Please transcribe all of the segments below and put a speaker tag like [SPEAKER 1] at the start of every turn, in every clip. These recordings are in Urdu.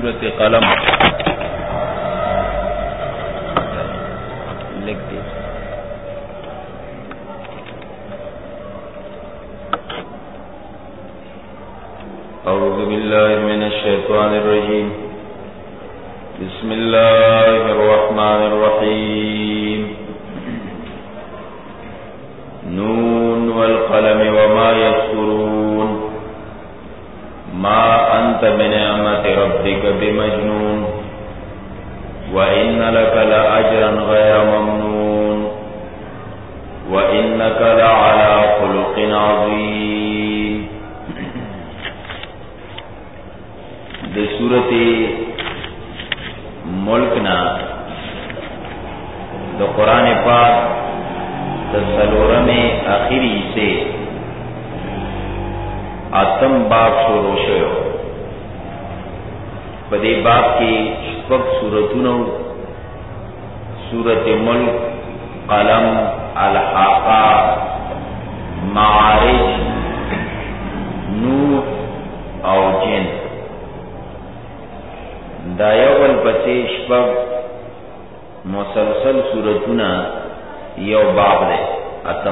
[SPEAKER 1] सूरत कलम लिख दी। अऊज़ु बिल्लाहि मिनश शैतानिर रजीम। बिस्मिल्लाहिर रहमानिर रहीम। नून वल क़लम वमा यस्तुरून मा अंत बिनिअमति रब्बिका बिमजनून व इन्न लका लअजरन गैर ममनून व इन्नका लअला खुलुक़िन अज़ीम। द सूरत मुल्क ना द कुरान पाक तसलोरमे आखिरी से आतम बाब शुरू शो पदे बाब के शपक सूरतुनो सूरत मुल्क, कलम, अल-हाक़ा, मारिज, नूह और जिन। दायवल पसे शपक मुसलसल सूरतुना यो बाब दे आतम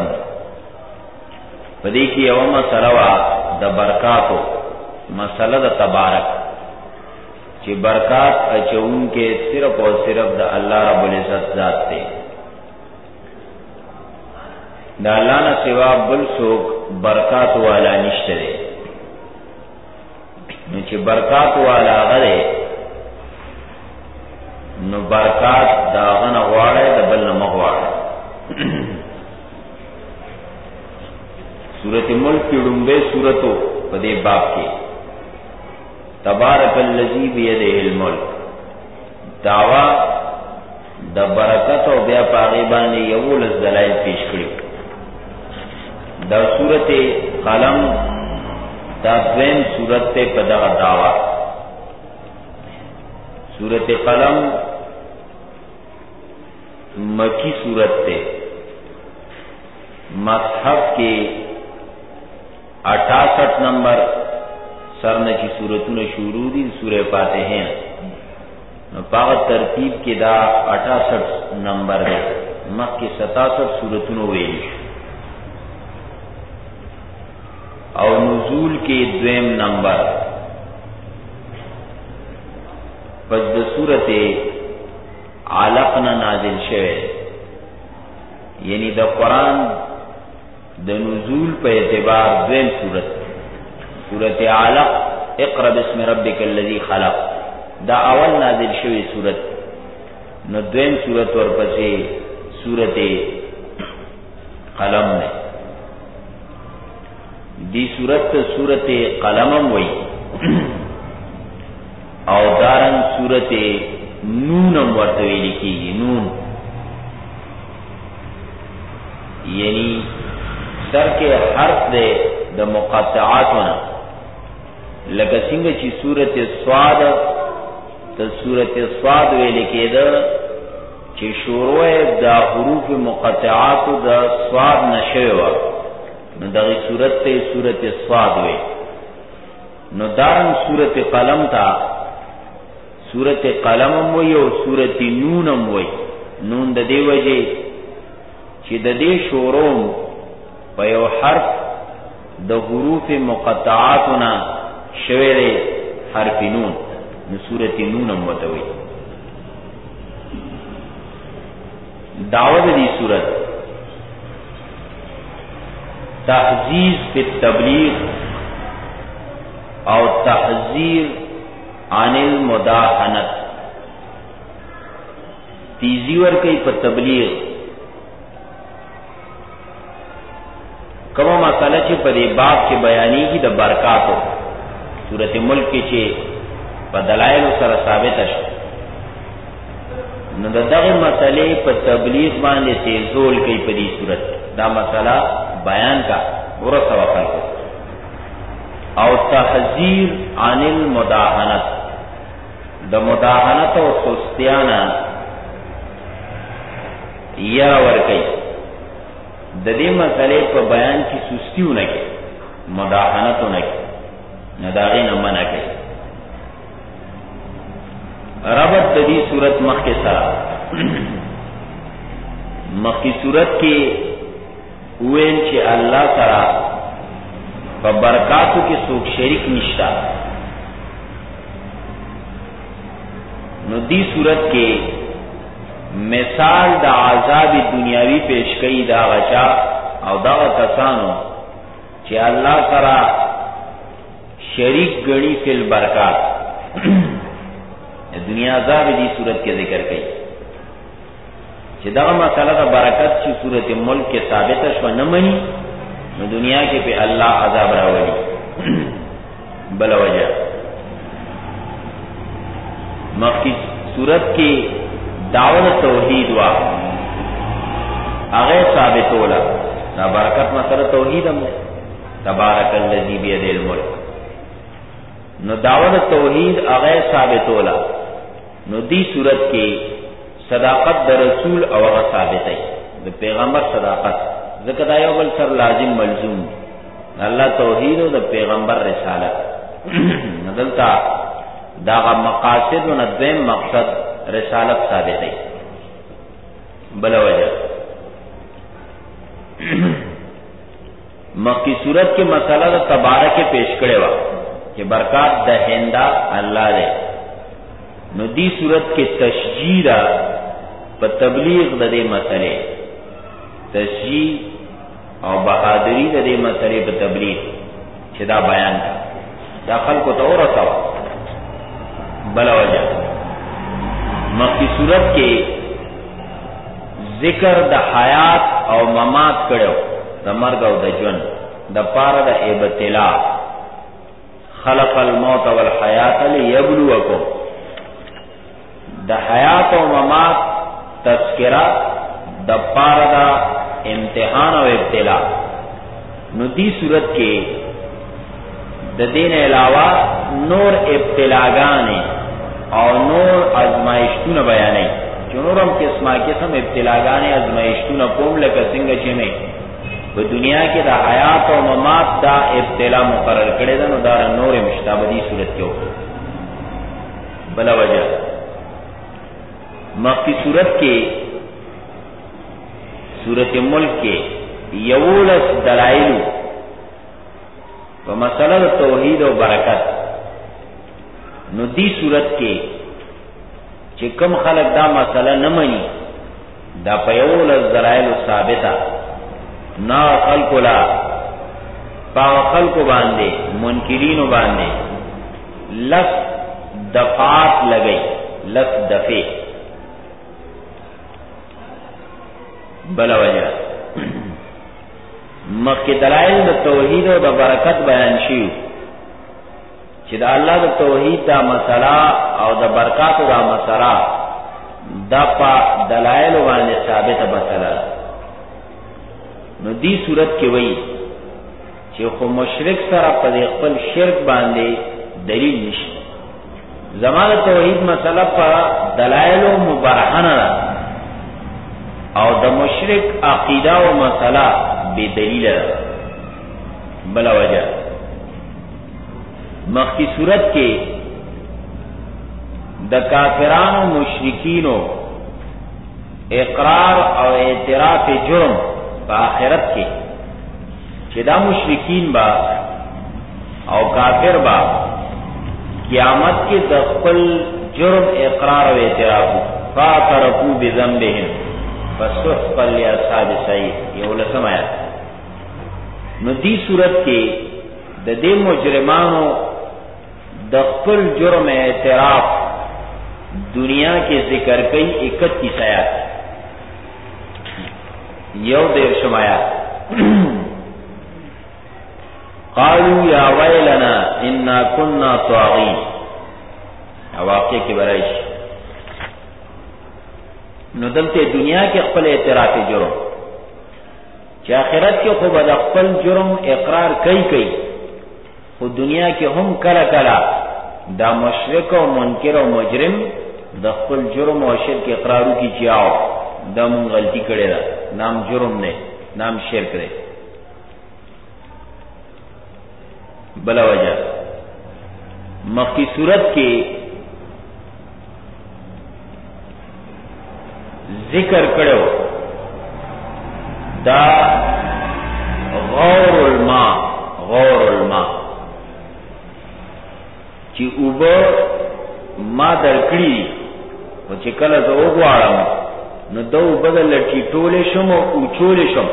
[SPEAKER 1] पदे की यवम सलवा द बरकातो मसला द तबारक कि बरकात अचउन के सिर्फ और सिर्फ द अल्लाह रब्बुल इज्जत जात थे। द अल्लाह न सिवा बल सोक बरकात वाला निश्चरे नीचे बरकात वाला गरे नु बरकात दागन अगवाड़े द बल न मगवाड़े। सूरत मुल्क की डुम्बे सूरतो पदे बाप के तबारकल्लज़ी बियदिहिल मुल्क दावा द बरकत और ब्या पागिबाने यवुल दलाइल पेश करी। द सूरत कलम द द्वैम सूरत पे पदा दावा। सूरत कलम मक्की सूरत पे मसहफ के 68 नंबर सरन की सूरतों ने शुरू दी सूरह फातिहा पावत तरतीब के दा 68 नंबर है मक् के 67 सूरतों वेली और नुजूल के द्वेम नंबर पद सूरत आलक न नाजिल शे यानी द कुरान द नुजूल पे एतबार द्वेम सूरत आलक इक़रा बिस्मि रब्बिकल लज़ी खलक़ दा अवल नाजिल शवी सूरत न द्वेम सूरत और पसे सूरत कलम ने दी सूरत कलमम वही और दारन सूरत नूनम वर्तवे लिखी नून यानी सर के हर्फ दे द मुक़त्तआतुना लगसिंग ची सूरत स्वाद त सूरत स्वाद वे लिखे द ची शुरुए द हुरूफ मुक़त्तआत द स्वाद नशेवा न दगी सूरत ते सूरत स्वाद वे न दारन सूरत कलम था सूरत कलमम वही और सूरत नूनम वही नून द दे वजे ची द दे शोरोम पयो हर्फ द हुरूफ मुक़त्तआतुना शवेरे हर्फ नून न सूरत नूनम वतवी। दावत दी सूरत तहजीज पे तबलीग और तहजीर आनिल मुदाहनत तीजीवर कई पर तबलीग कमा मसाला चे पर बाप के बयानी की द बरकात हो सूरत मुल्क के चे पर दलाइल सर साबित न दगे मसले पर तबलीग बांधे तेजोल कई पदी सूरत दा मसला बयान का बुरा सवाल को और तहजीर आनिल मुदाहनत द मुदाहनत और सुस्तियाना यावर कई ददे मसले पर बयान की सुस्ती न के मुदाहनत न के नदागे न मना के ربط دی صورت مخ کے سرا مخ کی صورت کی وین چې الله سرا په برکاتو کې څوک شریک نشتا، نو دی صورت کې مثال د عذاب دنیاوی پیش کړي دا غچا او دا کسانو چې الله سره شریک ګڼي فل برکات دنیا عذاب دی صورت کې ذکر کړي چې دا مسله د برکت چې صورت ملک کې ثابت شو نه مني نو دنیا کې په الله عذاب راوړي بل وجه مخکې صورت کې دعوت توحید وا هغه ثابتولا دا برکت مسله توحید هم تبارک الذی بیده الملک، نو دعوت توحید هغه ثابتولا، نو دی صورت کې صداقت د رسول او هغه ثابتای د پیغمبر صداقت ځکه دا یو بل سره لازم ملزوم الله توحید او د پیغمبر رسالت ندلتا دا مقاصد و ندیم مقصد رسالت ثابتای بل وجه مکی صورت کې مسله د تبارک پیش کړي وا چې برکات د هندا الله دې، نو دی صورت کې تشجیع په تبلیغ د دې مسلې تشجیع او بہادری د دې مسلې په تبلیغ چې دا بیان دا خلکو ته ورساو بل وجه مخکې صورت کې ذکر د حیات او ممات کړو د مرګ او د ژوند د پاره د ابتلا خلق الموت والحیات ليبلوکم د حیات او ممات تذکرہ د پاره د امتحان او ابتلا، نو دی صورت کې د دین علاوه نور ابتلاګانې او نور ازمایښتونه بیانې چې نورم قسم ابتلاګانې ازمایښتونه کوم لکه څنګه چې مې په دنیا کې د حیات او ممات دا ابتلا مقرر کړی ده، نو دا نور مشتابدی صورت کې بل وجه مخکې صورت کې صورت ملک کې یولس دلائل په مسله توحید او برکت، نو دی صورت کې چې کوم خلک دا مسله نه مني دا په یولس دلائل ثابته نا خلق لا پا خلق باندې منکرین باندې لس دفعات لګي لس دفعه بل وجه مکه دلائل د توحید او د برکت بیان شي چې د الله د توحید دا مسله او د برکات دا مسله دا په دلائل باندې ثابته مسله، نو دی صورت کې وایي چې خو مشرک سره په خپل شرک باندې دلیل نشي، زمانه توحید مسله په دلائل مبرهنه او د مشرک عقیده او مسله بے دلیل بلا وجہ مخکی صورت کې د کافرانو مشرکینو اقرار او اعتراف جرم په آخرت کې چې دا مشرکین با او کافر با قیامت کې د خپل جرم اقرار او اعتراف فاعترفوا بذنبهم فسحقا لاصحاب السعیر یو لسم آیات، نو دی صورت کې د دې مجرمانو د خپل جرم اعتراف دنیا کې ذکر کئی 31 آیات یو دیر شمایا قالوا یا ویلنا انا كنا طاغین واقع کی برائش، نو دلته دنیا کې خپل اعتراف جرم چې آخرت کې خو به خپل جرم اقرار کوي خو دنیا کې هم کله کله دا مشرک او منکر او مجرم د خپل جرم او شرک اقرارو کی چاو دا مون غلطی کړي دا نام جرم نه نام شرک دی بلا وجہ مخی صورت کې ذکر کړو دا غور الماء چې اوبه ما درکړي او چې کله زه وغواړم نو دا اوبه د لټیټولې شم او اوچولې شم.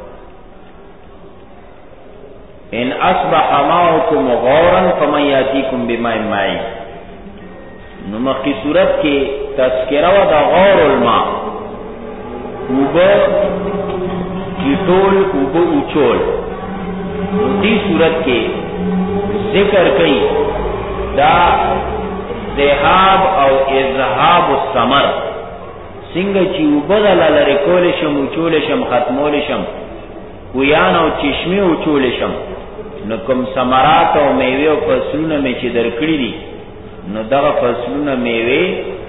[SPEAKER 1] ان اصبح ماؤکم غورا فمن یاتیکم بماء معین. نو مخکې صورت کې تذکرہ و دا غور الماء اوبه کیټول اوبه اوچول. نو دې صورت کې ذکر کړي دا ذهاب او اذهاب الثمر څنګه چې وبدل لري کول شم اوچول شم ختمول شم ویان او چشمه اوچول شم. نو کوم ثمرات او میوه او فصلونه می چې درکړي دي نو دغه فصلونه میوه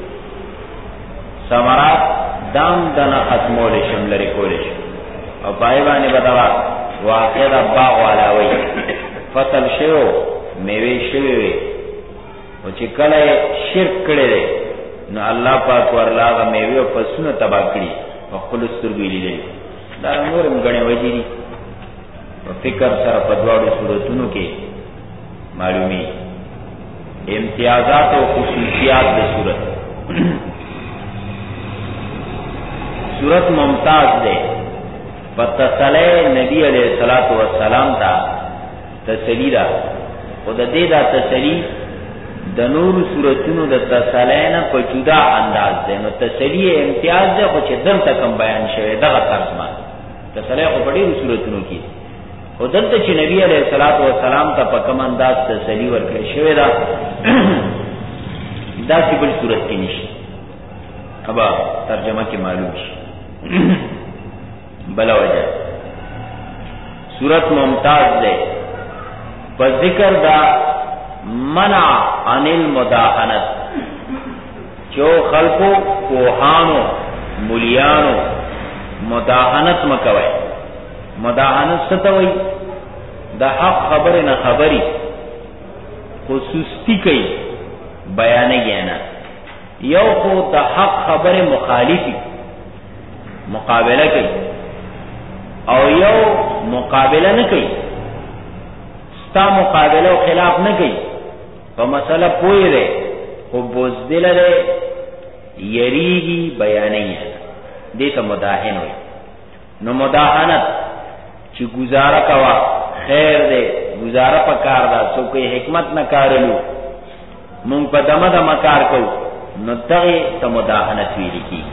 [SPEAKER 1] ثمرات دام دنا ختمول شم لري کول شم او پای باندې بدوا واقع د باغ والا وي فصل شو میوه شوی او چې کله شرک کړي نو الله پاک ورلاغه میوه او فصلونه تباہ کړي او خپل سترګې لیدلې. دا نورم غنې وځي دي په فکر سره په دواړو صورتونو کې معلومي امتیازات او خصوصیات د صورت. صورت ممتاز ده په تسلی نبی علیہ الصلوۃ والسلام ته تسلی ده او د دې دا تسلی د نور صورتونو د تسلینا په جدا انداز ده. نو تسلی امتیاز ده خو چې دلته کم بیان شوی دغه ترجمه تسلی خو په ډیرو صورتونو کې او دلته چې نبی علیہ الصلوۃ والسلام ته په کوم انداز تسلی ورکړی شوی ده دا چې بل صورت کې نشي ابا ترجمه کې معلوم شي. بلا وجه صورت ممتاز ده په ذکر دا منع عن المداهنت جو خلقو کوهانو ملیانو مداهنت مکوي. مداهنت ستوي د حق خبر نه خبري خصوصي کوي بیان نه یو خو د حق خبر مخالفي مقابله کوي او یو مقابله نه کوي ستا مقابله او خلاف نه کوي په مسله پوي دی خو بوزدل دی یریږي بیانې دې ته مداهن وي. نو مداهنت چې گزاره کوا خیر دی گزاره په کار دا څو کوئی حکمت نه کارلو مونږ په دمه دمه کار کوو نو دغه ته مداهنت ویل کی.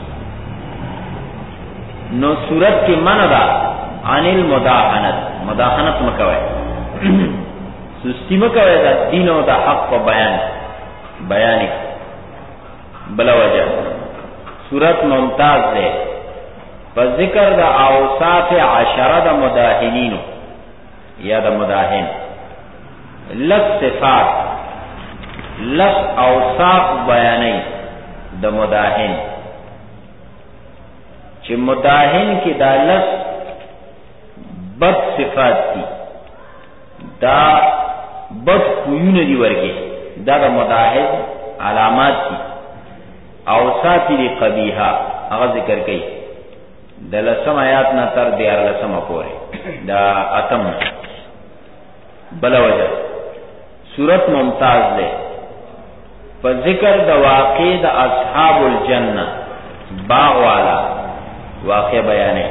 [SPEAKER 1] نو صورت کې منع ده عن المداهنت مداهنت مکوي سستی مکوي دا دین او دا حق په بیان بلا وجه. صورت ممتاز ده په ذکر د اوصاف 10 د مداهنینو یا د مداهن لس صفات لس اوصاف بیانې د مداهن چې مداهن کې دا لس بد صفات دي دا بد خوونه دي ورګي دا د مداهن علامات دي اوصاف دي قبیحه هغه ذکر کړي د لسم آیات نه تر 14 پورې دا اتم بلا وجه. صورت ممتاز ده په ذکر د واقع د اصحاب الجنه باغ والا واقع بیانې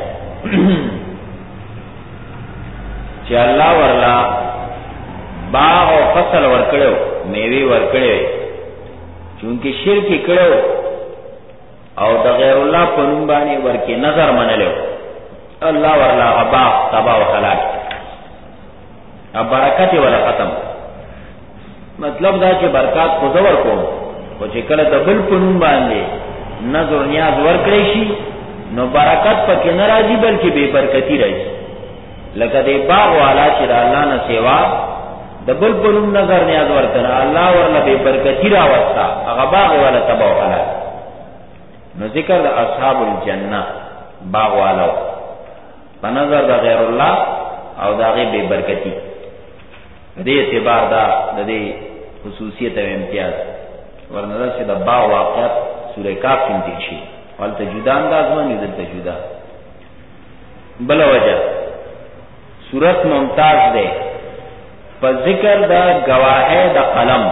[SPEAKER 1] چې الله ورلا باغ او فصل ورکړو میوه ورکړې چونکه شرک کړو او د غیر الله په نوم باندې ورکه نظر منلو الله ورلا باغ تباہ او هلاک ا برکت ولا ختم. مطلب دا چې برکات خو زور کوم او چې کله د بل په نوم باندې نظر نیاز ورکړې شي نو برکت پکې نه راځي بلکې بے برکتی راځي. لکه د باغ والا چې د الله نه سیوا د بل په نوم نظر نیاز ورکړه الله ورله بے برکتی راوستا هغه باغ ولا تباہ ولا. نو ذکر د اصحاب الجنه باغ والا په نظر د غیر الله او د هغه بے برکتی دې اعتبار دا د دې خصوصیت او امتیاز ورنه چې د باغ واقعات سورہ کاف کې دي شي ولته جدا انداز باندې دلته جدا. بل وجه سورت ممتاز ده په ذکر د گواهی د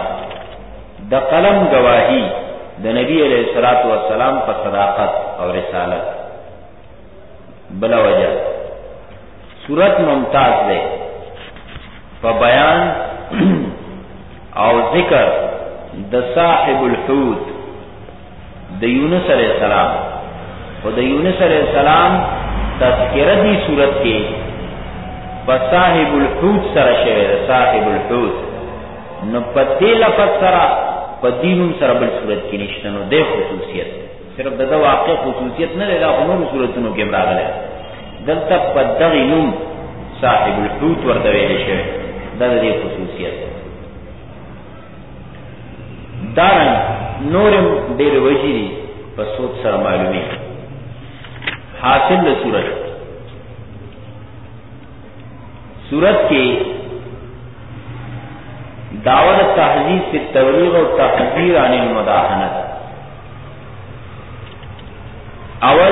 [SPEAKER 1] قلم گواهی د نبی علیہ الصلوۃ والسلام په صداقت او رسالت. بل وجه سورت ممتاز ده په بیان او ذکر د صاحب الحوت د یونس علیہ السلام. او د یونس علیہ السلام تذکرہ دی صورت کې په صاحب الحوت سره شوی ده. صاحب الحوت نو په دې لفظ سره په دینوم سره بل صورت کې نشته. نو د خصوصیت صرف د واقع خصوصیت نه ده، خو نور صورتونو کې راغله. دلته په دغه نوم صاحب الحوت ورته ویل شوی. دا د خصوصیت دارن نورم ډېر وجري په صوت سره معلومي. حاصل د صورت کې دعوت تحذير فی التبلیغ و تحذیر عن المداهنت. اول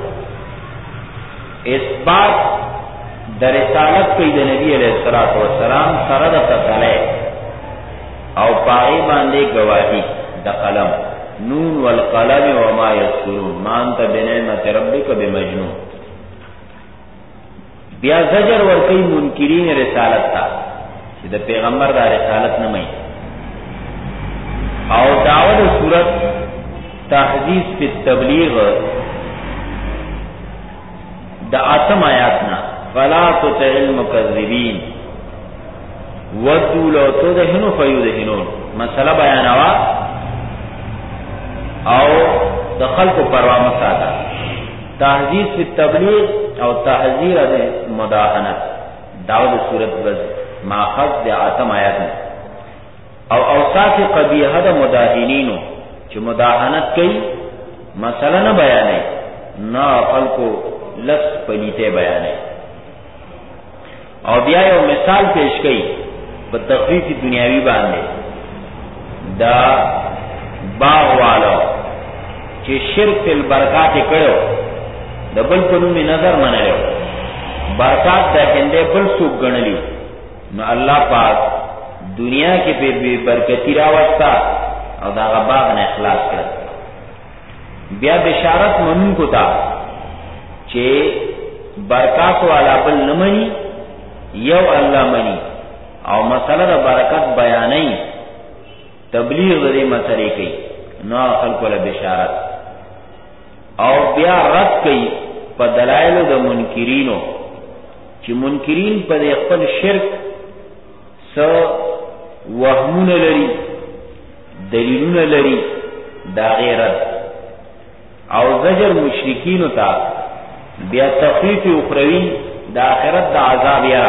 [SPEAKER 1] اثبات د رسالت کوي د نبی علیہ الصلوۃ والسلام سره د تسلی او پای باندې گواہی د قلم. نون والقلم وما یسطرون ما انت بنعمت ربک بمجنون. بیا زجر ورکی منکرین رسالت تا چې د پیغمبر د رسالت نه مې. او دعوت صورت تحذير فی التبلیغ د اتم آیاتنا فلا تطع المکذبین ودوا لو تدهنوا فیدهنون. مسئلہ بیانوا او د خلق پروا مساده. تحذير فی التبلیغ او تحذیر د مداهنت دعوت صورت بس ماخذ د اتم آیات. او اوصاف قبیحه د مداهنینو چې مداهنت کوي مسئلہ نه بیانې نه خلقو لس پلیته بیانې. او بیا یو مثال پیش کړي په تخفیف دنیاوی باندې دا باغ والو چې شرک البرکات کړو د بل په نوم نظر منلو برکات د هنده بل څوک غنلی. نو الله پاک دنیا کې په بے برکتی راوستا او دا باغ نه اخلاص کړ. بیا بشارت مونږ کو تا چې برکات والا بل نمنی یو الله منی او مسله د برکت بیانې تبلیغ دې مسلې کوي. نو خلق له بشارت او بیا رد کوي په دلایل د منکرینو چې منکرین په خپل شرک سو وهمونه لري دلیلونه لري دا غیرت. او زجر مشرکین ته بیا تخفیف اخروی د آخرت د عذاب یا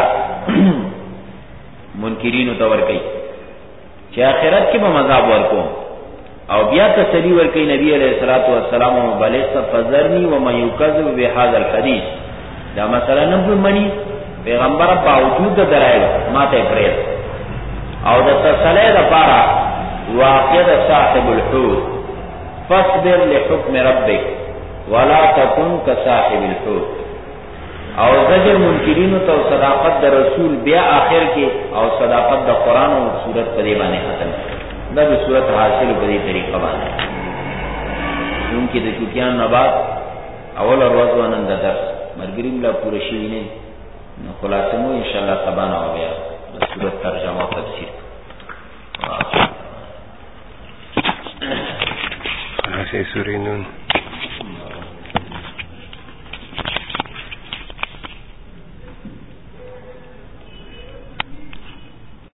[SPEAKER 1] منکرین ته ور کوي چې آخرت کې به عذاب ورکو. او بیا تسلی ور کوي نبی علیہ الصلوۃ والسلام بلس فذرنی وما یکذب بهذا الحديث. دا مثلا نه منی پیغمبر باوجود د درایل ماته پرېد. او د تسلی لپاره واقع د صاحب الحوت فاصبر لحكم ربك ولا تكن كصاحب الحوت. او زجر منکرین ته صداقت د رسول بیا آخر کې او صداقت د قران او سورت په دی باندې ختم. دا د سورت حاصل په دې طریقه باندې چونکه د چوکیان نه بعد اول ورځ ونن د درس مرګریم لا پوره شي نه. نو خلاصه مو ان شاء الله سبا نه بیا د سورت ترجمه او تفسیر.
[SPEAKER 2] سورې نون